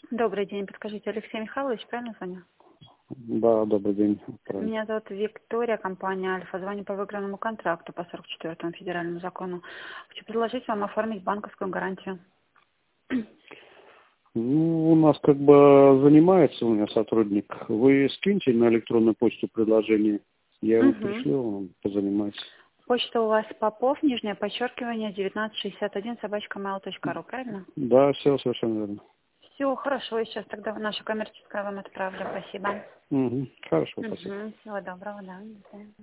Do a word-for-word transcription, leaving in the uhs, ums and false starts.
Добрый день, подскажите, Алексей Михайлович, правильно звоню? Да, добрый день. Правильно. Меня зовут Виктория, компания Альфа. Звоню по выигранному контракту по сорок четвёртому федеральному закону. Хочу предложить вам оформить банковскую гарантию. Ну, у нас как бы занимается у меня сотрудник. Вы скиньте на электронную почту предложение. Я ему Угу. пришлю, он позанимается. Почта у вас Попов, нижнее подчеркивание, девятнадцать шестьдесят один, собачка mail точка ру, правильно? Да, все совершенно верно. Все, хорошо, я сейчас тогда наша коммерческая вам отправлю. Спасибо. Угу. Хорошо, спасибо. Угу. Всего доброго, да. До свидания.